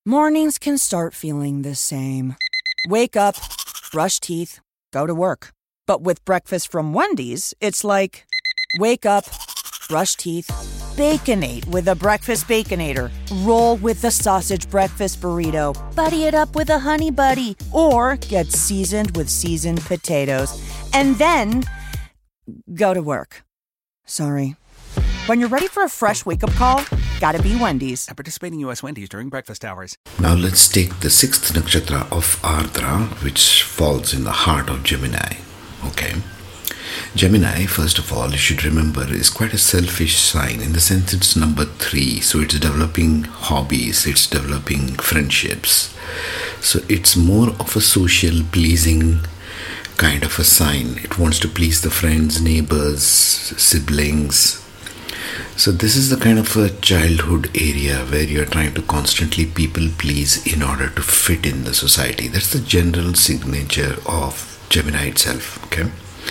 Mornings can start feeling the same. Wake up, brush teeth, go to work. But with breakfast from Wendy's, it's like, wake up, brush teeth, Baconate with a breakfast Baconator. Roll with the sausage breakfast burrito. Buddy it up with a honey buddy. Or get seasoned with seasoned potatoes. And then go to work. Sorry. When you're ready for a fresh wake-up call, gotta be Wendy's. At participating U.S. Wendy's during breakfast hours. Now let's take the sixth nakshatra of Ardra, which falls in the heart of Gemini. Okay. Gemini, first of all, you should remember, is quite a selfish sign in the sense it's number 3. So it's developing hobbies, it's developing friendships. So it's more of a social pleasing kind of a sign. It wants to please the friends, neighbors, siblings. So this is the kind of a childhood area where you're trying to constantly people please in order to fit in the society. That's the general signature of Gemini itself. Okay.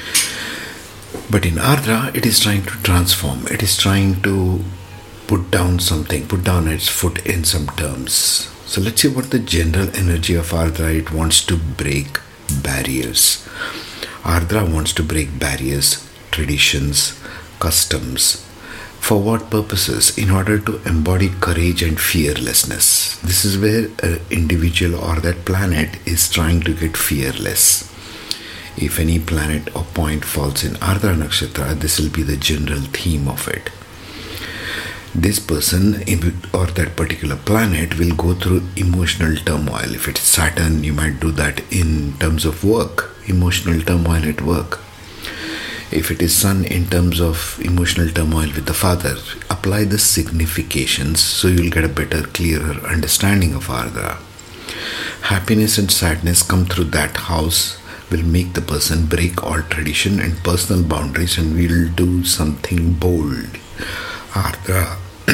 But in Ardra, it is trying to transform. It is trying to put down something, put down its foot in some terms. So let's see what the general energy of Ardra. It wants to break barriers. Ardra wants to break barriers, traditions, customs. For what purposes? In order to embody courage and fearlessness. This is where an individual or that planet is trying to get fearless. If any planet or point falls in Ardra Nakshatra, this will be the general theme of it. This person or that particular planet will go through emotional turmoil. If it's Saturn, you might do that in terms of work, emotional turmoil at work. If it is Sun, in terms of emotional turmoil with the father, apply the significations so you'll get a better, clearer understanding of Ardra. Happiness and sadness come through that house, will make the person break all tradition and personal boundaries and will do something bold. Ardra,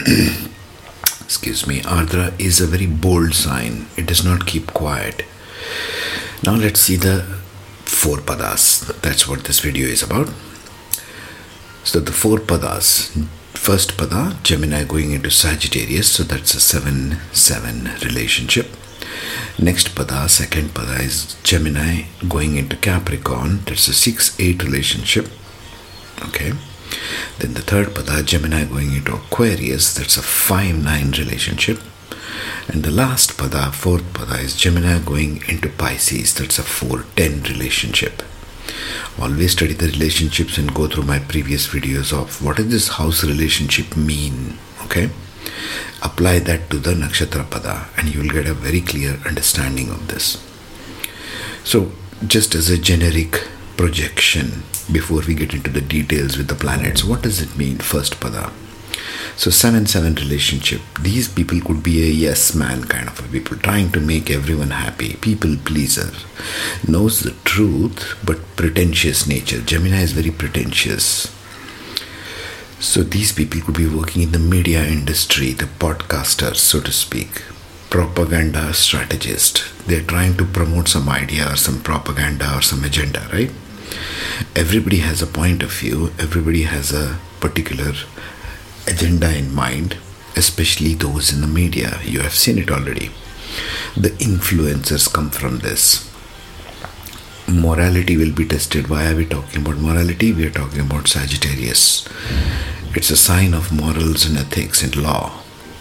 Ardra is a very bold sign. It does not keep quiet. Now let's see the 4 padas. That's what this video is about. So the 4 padas. First pada, Gemini going into Sagittarius. So that's a 7-7 relationship. Next pada, second pada is Gemini going into Capricorn. That's a 6-8 relationship. Okay. Then the third pada, Gemini going into Aquarius. That's a 5-9 relationship. And the last pada, fourth pada, is Gemini going into Pisces. That's a 4-10 relationship. Always study the relationships and go through my previous videos of what does this house relationship mean. Okay. Apply that to the nakshatra pada and you will get a very clear understanding of this. So just as a generic projection before we get into the details with the planets, what does it mean, first pada? So 7-7 relationship. These people could be a yes man kind of a people, trying to make everyone happy, people pleaser, knows the truth but pretentious nature. Gemini is very pretentious. So these people could be working in the media industry, the podcasters, so to speak, propaganda strategist. They're trying to promote some idea or some propaganda or some agenda, right? Everybody has a point of view. Everybody has a particular agenda in mind, especially those in the media. You have seen it already. The influencers come from this. Morality will be tested. Why are we talking about morality? We are talking about Sagittarius. It's a sign of morals and ethics and law.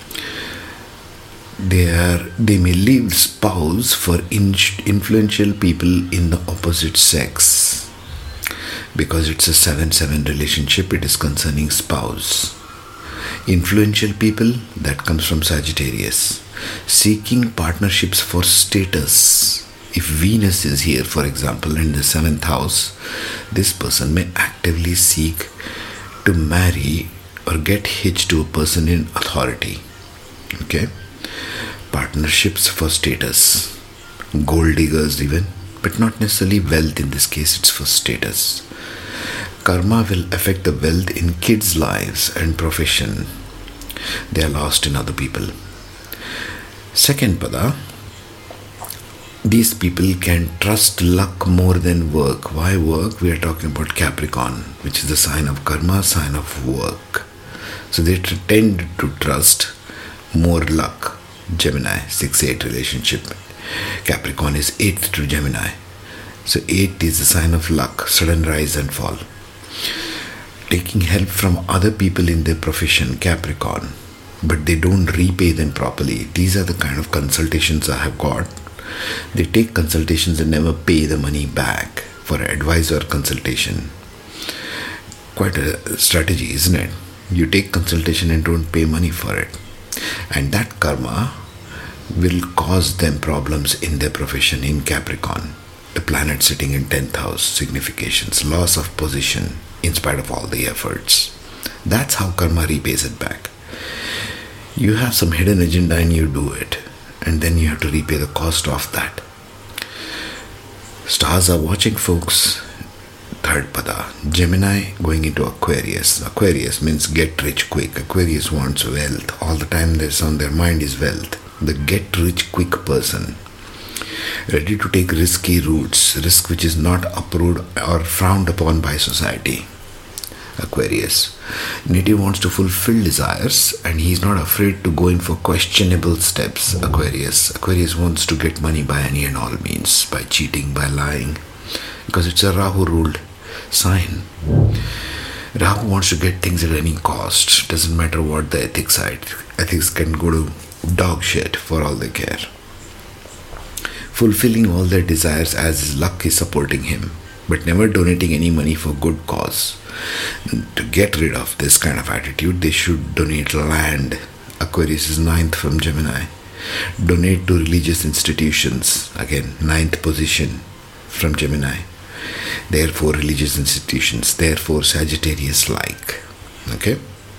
They may leave spouse for influential people in the opposite sex. Because it's a 7-7 relationship, it is concerning spouse. Influential people, that comes from Sagittarius. Seeking partnerships for status. If Venus is here, for example, in the 7th house, this person may actively seek to marry or get hitched to a person in authority. Okay? Partnerships for status. Gold diggers even, but not necessarily wealth in this case, it's for status. Karma will affect the wealth in kids' lives and profession. They are lost in other people. Second pada, these people can trust luck more than work. Why work? We are talking about Capricorn, which is the sign of karma, sign of work. So they tend to trust more luck. Gemini, 6-8 relationship. Capricorn is 8th to Gemini. So 8 is the sign of luck, sudden rise and fall. Taking help from other people in their profession, Capricorn, but they don't repay them properly. These are the kind of consultations I have got. They take consultations and never pay the money back for advice or consultation. Quite a strategy, isn't it? You take consultation and don't pay money for it. And that karma will cause them problems in their profession in Capricorn. The planet sitting in 10th house, significations, loss of position in spite of all the efforts. That's how karma repays it back. You have some hidden agenda and you do it, and then you have to repay the cost of that. Stars are watching, folks. Third pada, Gemini going into Aquarius. Aquarius means get rich quick. Aquarius wants wealth. All the time there's on their mind is wealth. The get rich quick person. Ready to take risky routes, risk which is not approved or frowned upon by society. Aquarius. Native wants to fulfill desires and he's not afraid to go in for questionable steps. Aquarius wants to get money by any and all means, by cheating, by lying, because it's a Rahu ruled sign. Rahu wants to get things at any cost. Doesn't matter what the ethics side. Ethics can go to dog shit for all they care. Fulfilling all their desires as his luck is supporting him, but never donating any money for good cause. To get rid of this kind of attitude, they should donate land. Aquarius is 9th from Gemini. Donate to religious institutions. Again, 9th position from Gemini. Therefore, religious institutions. Therefore, Sagittarius-like. Okay?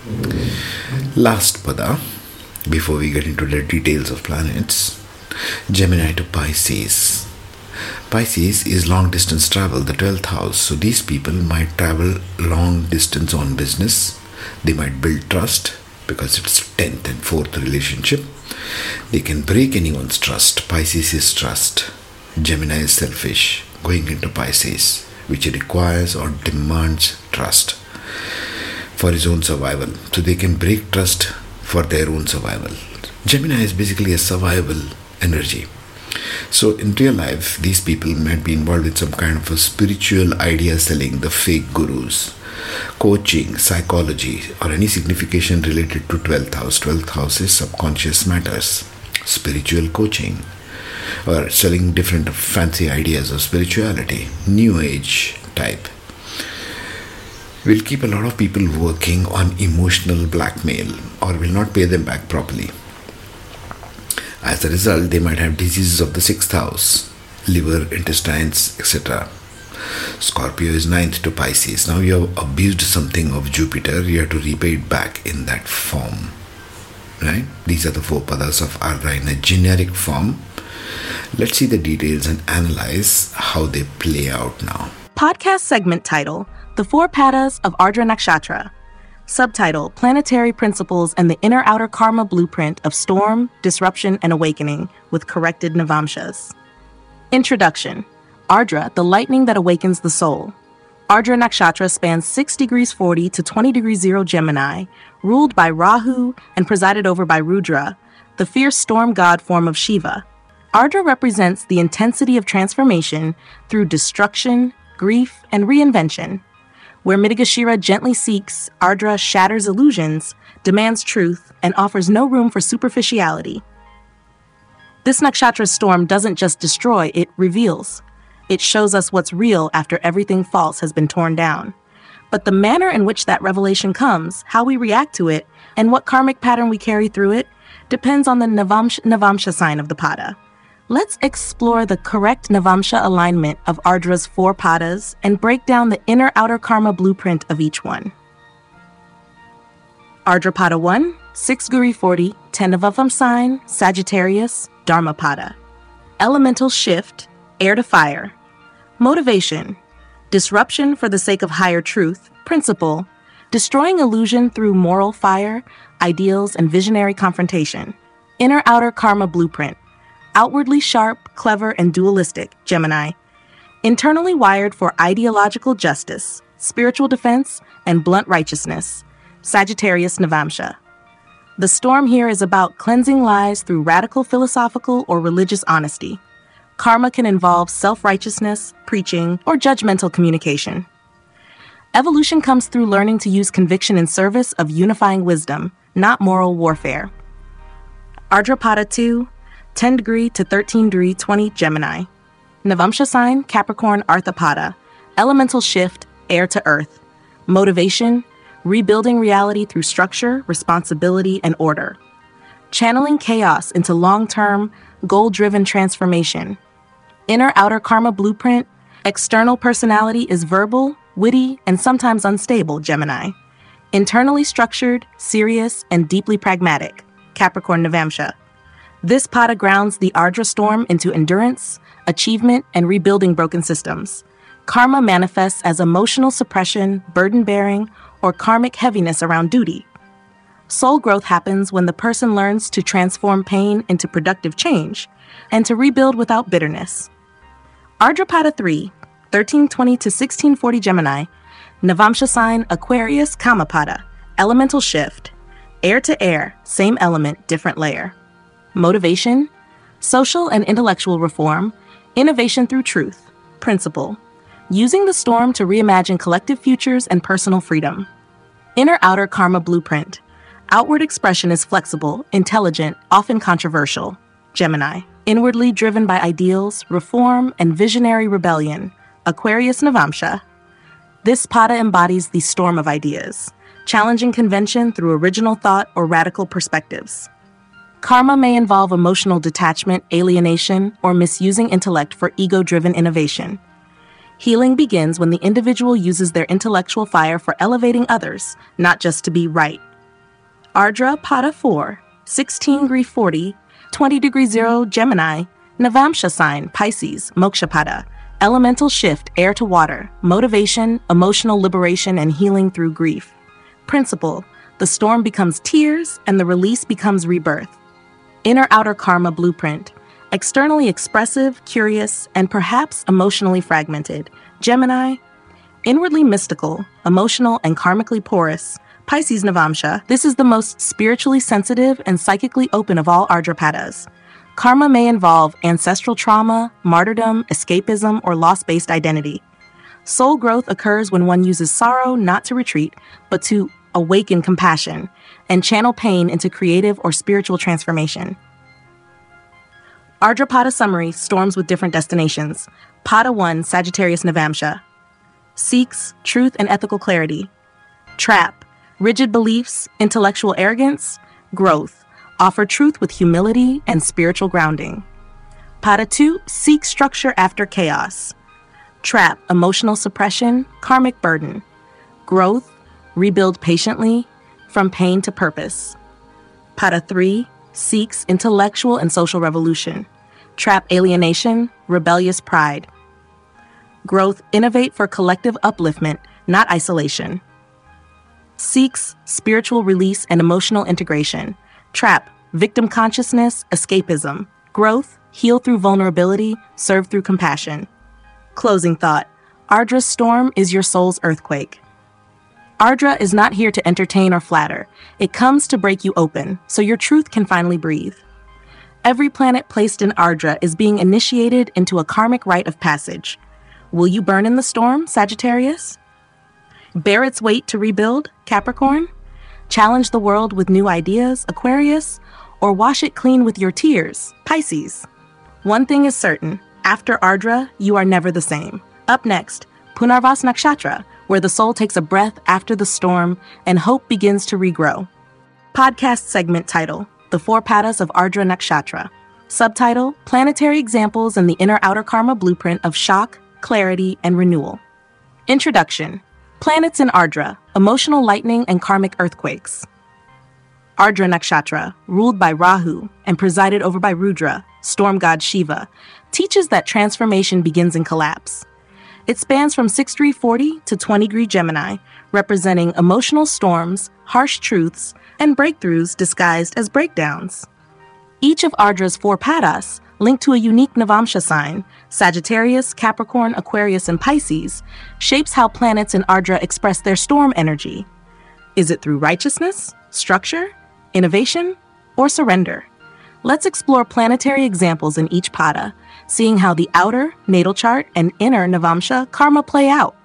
Last pada, before we get into the details of planets, Gemini to Pisces. Pisces is long distance travel, the 12th house. So these people might travel long distance on business. They might build trust because it's 10th and 4th relationship. They can break anyone's trust. Pisces is trust. Gemini is selfish, going into Pisces, which requires or demands trust for his own survival. So they can break trust for their own survival. Gemini is basically a survival energy. So in real life, these people might be involved in some kind of a spiritual idea selling, the fake gurus, coaching, psychology, or any signification related to 12th house. 12th house is subconscious matters, spiritual coaching, or selling different fancy ideas of spirituality, new age type. Will keep a lot of people working on emotional blackmail or will not pay them back properly. As a result, they might have diseases of the 6th house, liver, intestines, etc. Scorpio is 9th to Pisces. Now you have abused something of Jupiter, you have to repay it back in that form. Right? These are the 4 padas of Ardra in a generic form. Let's see the details and analyze how they play out now. Podcast segment title, The 4 Padas of Ardra Nakshatra. Subtitle, Planetary Principles and the Inner-Outer Karma Blueprint of Storm, Disruption, and Awakening with Corrected Navamshas. Introduction. Ardra, the lightning that awakens the soul. Ardra Nakshatra spans 6 degrees 40 to 20 degrees 0 Gemini, ruled by Rahu and presided over by Rudra, the fierce storm god form of Shiva. Ardra represents the intensity of transformation through destruction, grief, and reinvention. Where Mrigashira gently seeks, Ardra shatters illusions, demands truth, and offers no room for superficiality. This nakshatra storm doesn't just destroy, it reveals. It shows us what's real after everything false has been torn down. But the manner in which that revelation comes, how we react to it, and what karmic pattern we carry through it, depends on the Navamsha sign of the pada. Let's explore the correct Navamsha alignment of Ardra's 4 padas and break down the inner-outer karma blueprint of each one. Ardra Pada 1, 6 Guri 40, 10 Navavam sign, Sagittarius, Dharma Pada. Elemental shift, air to fire. Motivation, disruption for the sake of higher truth, principle, destroying illusion through moral fire, ideals, and visionary confrontation. Inner-outer karma blueprint, outwardly sharp, clever, and dualistic, Gemini. Internally wired for ideological justice, spiritual defense, and blunt righteousness, Sagittarius Navamsha. The storm here is about cleansing lies through radical philosophical or religious honesty. Karma can involve self-righteousness, preaching, or judgmental communication. Evolution comes through learning to use conviction in service of unifying wisdom, not moral warfare. Ardrapada 2, 10 degree to 13 degree 20 Gemini. Navamsha sign, Capricorn Arthapada. Elemental shift, air to earth. Motivation, rebuilding reality through structure, responsibility, and order. Channeling chaos into long-term, goal-driven transformation. Inner-outer karma blueprint, external personality is verbal, witty, and sometimes unstable, Gemini. Internally structured, serious, and deeply pragmatic, Capricorn Navamsha. This pada grounds the Ardra storm into endurance, achievement, and rebuilding broken systems. Karma manifests as emotional suppression, burden-bearing, or karmic heaviness around duty. Soul growth happens when the person learns to transform pain into productive change and to rebuild without bitterness. Ardrapada 3, 1320 to 1640 Gemini. Navamsha sign, Aquarius Kamapada. Elemental shift. Air to air, same element, different layer. Motivation, social and intellectual reform, innovation through truth. Principle, using the storm to reimagine collective futures and personal freedom. Inner-outer karma blueprint, outward expression is flexible, intelligent, often controversial. Gemini, inwardly driven by ideals, reform, and visionary rebellion. Aquarius Navamsha. This pada embodies the storm of ideas, challenging convention through original thought or radical perspectives. Karma may involve emotional detachment, alienation, or misusing intellect for ego-driven innovation. Healing begins when the individual uses their intellectual fire for elevating others, not just to be right. Ardra Pada 4, 16 degree 40, 20 degree 0 Gemini, Navamsha sign, Pisces, Moksha Pada. Elemental shift, air to water, motivation, emotional liberation, and healing through grief. Principle, the storm becomes tears and the release becomes rebirth. Inner-outer karma blueprint, externally expressive, curious, and perhaps emotionally fragmented. Gemini, inwardly mystical, emotional, and karmically porous. Pisces Navamsha, this is the most spiritually sensitive and psychically open of all Ardrapadas. Karma may involve ancestral trauma, martyrdom, escapism, or loss-based identity. Soul growth occurs when one uses sorrow not to retreat, but to awaken compassion and channel pain into creative or spiritual transformation. Ardrapada summary, storms with different destinations. Pada 1, Sagittarius Navamsha. Seeks truth and ethical clarity. Trap, rigid beliefs, intellectual arrogance. Growth, offer truth with humility and spiritual grounding. Pada 2, seek structure after chaos. Trap, emotional suppression, karmic burden. Growth, rebuild patiently, from pain to purpose. Pada 3, seeks intellectual and social revolution. Trap, alienation, rebellious pride. Growth, innovate for collective upliftment, not isolation. Seeks spiritual release and emotional integration. Trap, victim consciousness, escapism. Growth, heal through vulnerability, serve through compassion. Closing thought, Ardra's storm is your soul's earthquake. Ardra is not here to entertain or flatter. It comes to break you open, so your truth can finally breathe. Every planet placed in Ardra is being initiated into a karmic rite of passage. Will you burn in the storm, Sagittarius? Bear its weight to rebuild, Capricorn? Challenge the world with new ideas, Aquarius? Or wash it clean with your tears, Pisces? One thing is certain, after Ardra, you are never the same. Up next, Punarvas Nakshatra, where the soul takes a breath after the storm and hope begins to regrow. Podcast segment title, The Four Padas of Ardra Nakshatra. Subtitle, Planetary Examples in the Inner-Outer Karma Blueprint of Shock, Clarity, and Renewal. Introduction. Planets in Ardra, emotional lightning and karmic earthquakes. Ardra Nakshatra, ruled by Rahu and presided over by Rudra, storm god Shiva, teaches that transformation begins in collapse. It spans from 6 degree 40 to 20 degree Gemini, representing emotional storms, harsh truths, and breakthroughs disguised as breakdowns. Each of Ardra's four padas, linked to a unique Navamsha sign, Sagittarius, Capricorn, Aquarius, and Pisces, shapes how planets in Ardra express their storm energy. Is it through righteousness, structure, innovation, or surrender? Let's explore planetary examples in each pada, seeing how the outer natal chart and inner Navamsha karma play out.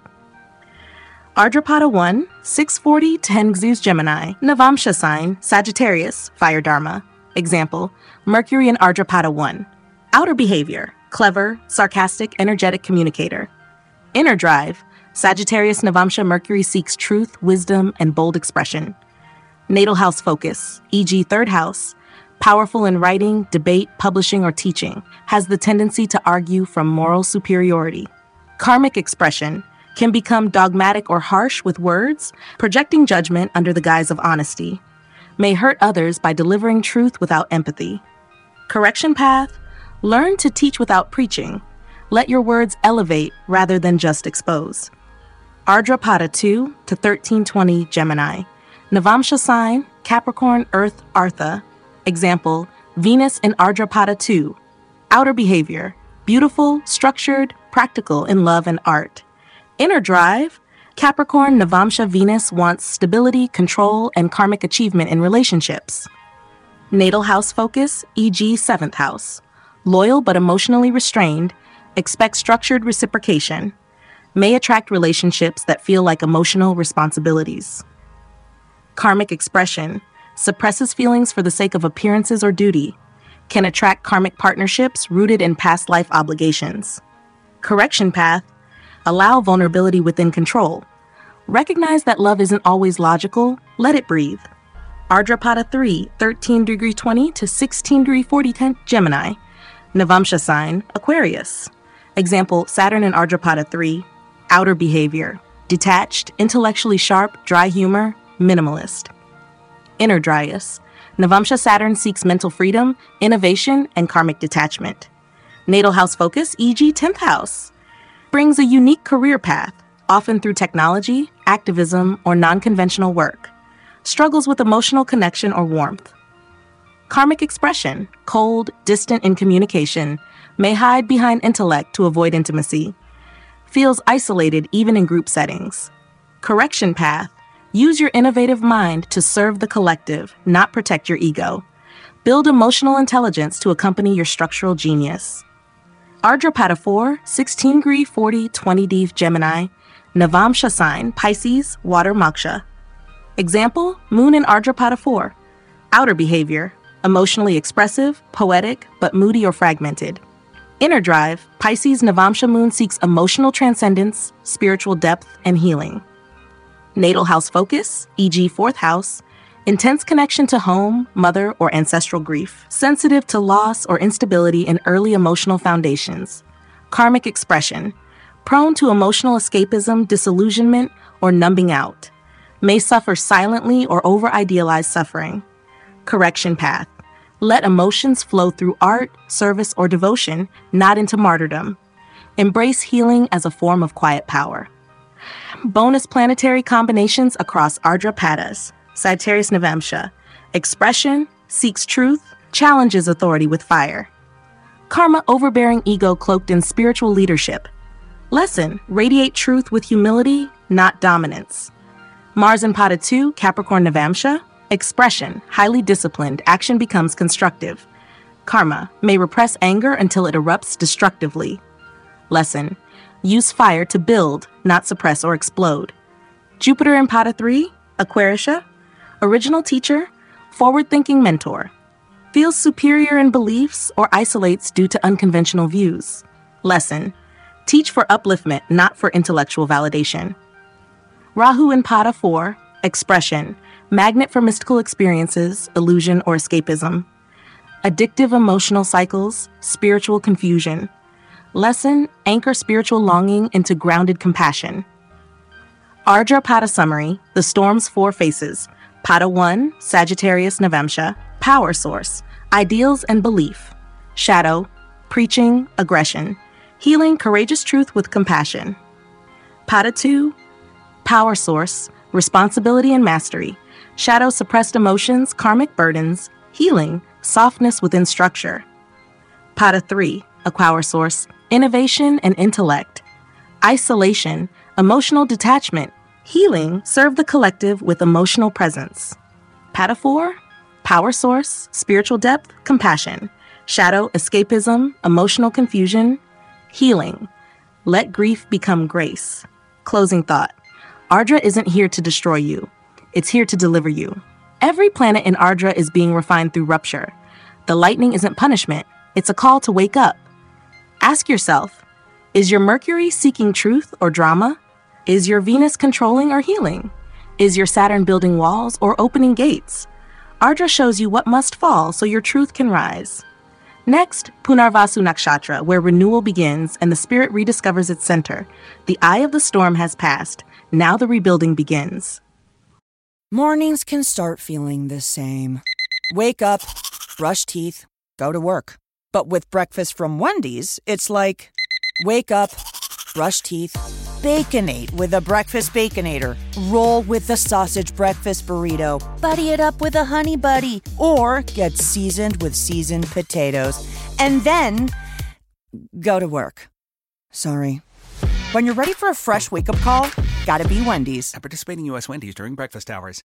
Ardrapada 1, 640 Tenxus Gemini, Navamsha sign, Sagittarius, Fire Dharma. Example, Mercury in Ardrapada 1. Outer behavior, clever, sarcastic, energetic communicator. Inner drive, Sagittarius Navamsha Mercury seeks truth, wisdom, and bold expression. Natal house focus, e.g. third house, powerful in writing, debate, publishing, or teaching, has the tendency to argue from moral superiority. Karmic expression, can become dogmatic or harsh with words, projecting judgment under the guise of honesty. May hurt others by delivering truth without empathy. Correction path, learn to teach without preaching. Let your words elevate rather than just expose. Ardrapada 2 to 1320 Gemini. Navamsha sign, Capricorn, Earth, Artha. Example, Venus in Ardrapada 2. Outer behavior, beautiful, structured, practical in love and art. Inner drive, Capricorn, Navamsha, Venus wants stability, control, and karmic achievement in relationships. Natal house focus, e.g. 7th house. Loyal but emotionally restrained, expect structured reciprocation. May attract relationships that feel like emotional responsibilities. Karmic expression, suppresses feelings for the sake of appearances or duty. Can attract karmic partnerships rooted in past life obligations. Correction path, allow vulnerability within control. Recognize that love isn't always logical, let it breathe. Ardrapada 3, 13°20 to 16°40 Gemini. Navamsha sign, Aquarius. Example, Saturn in Ardrapada 3. Outer behavior, detached, intellectually sharp, dry humor, minimalist. Inner Dryas. Navamsha Saturn seeks mental freedom, innovation, and karmic detachment. Natal house focus, e.g. 10th house. Brings a unique career path, often through technology, activism, or non-conventional work. Struggles with emotional connection or warmth. Karmic expression, cold, distant in communication, may hide behind intellect to avoid intimacy. Feels isolated even in group settings. Correction path, use your innovative mind to serve the collective, not protect your ego. Build emotional intelligence to accompany your structural genius. Ardrapada 4, 16°40 20 Gemini. Navamsha sign, Pisces, Water Moksha. Example, Moon in Ardrapada 4. Outer behavior, emotionally expressive, poetic, but moody or fragmented. Inner drive, Pisces Navamsha Moon seeks emotional transcendence, spiritual depth, and healing. Natal house focus, e.g. 4th house, intense connection to home, mother, or ancestral grief. Sensitive to loss or instability in early emotional foundations. Karmic expression, prone to emotional escapism, disillusionment, or numbing out. May suffer silently or over-idealize suffering. Correction path, let emotions flow through art, service, or devotion, not into martyrdom. Embrace healing as a form of quiet power. Bonus planetary combinations across Ardrapadas. Sagittarius Navamsha. Expression, seeks truth, challenges authority with fire. Karma, overbearing ego cloaked in spiritual leadership. Lesson, radiate truth with humility, not dominance. Mars in Pada 2, Capricorn Navamsha. Expression, highly disciplined, action becomes constructive. Karma, may repress anger until it erupts destructively. Lesson, use fire to build, not suppress or explode. Jupiter in Pada 3, Aquarius. Original teacher, forward-thinking mentor. Feels superior in beliefs or isolates due to unconventional views. Lesson, teach for upliftment, not for intellectual validation. Rahu in Pada 4, expression, magnet for mystical experiences, illusion, or escapism. Addictive emotional cycles, spiritual confusion. Lesson, anchor spiritual longing into grounded compassion. Ardrapada summary, the storm's 4 faces. Pada 1, Sagittarius Navamsha, power source, ideals and belief. Shadow, preaching, aggression. Healing, courageous truth with compassion. Pada 2, power source, responsibility and mastery. Shadow, suppressed emotions, karmic burdens. Healing, softness within structure. Pada 3, a power source, innovation and intellect. Isolation, emotional detachment. Healing, serve the collective with emotional presence. Pada 4, Power source, spiritual depth, compassion. Shadow, escapism, emotional confusion. Healing. Let grief become grace. Closing thought. Ardra isn't here to destroy you. It's here to deliver you. Every planet in Ardra is being refined through rupture. The lightning isn't punishment. It's a call to wake up. Ask yourself, is your Mercury seeking truth or drama? Is your Venus controlling or healing? Is your Saturn building walls or opening gates? Ardra shows you what must fall so your truth can rise. Next, Punarvasu Nakshatra, where renewal begins and the spirit rediscovers its center. The eye of the storm has passed. Now the rebuilding begins. Mornings can start feeling the same. Wake up, brush teeth, go to work. But with breakfast from Wendy's, it's like, wake up, brush teeth, Baconate with a breakfast Baconator. Roll with the sausage breakfast burrito. Buddy it up with a honey buddy. Or get seasoned with seasoned potatoes. And then go to work. Sorry. When you're ready for a fresh wake-up call, gotta be Wendy's. At participating U.S. Wendy's during breakfast hours.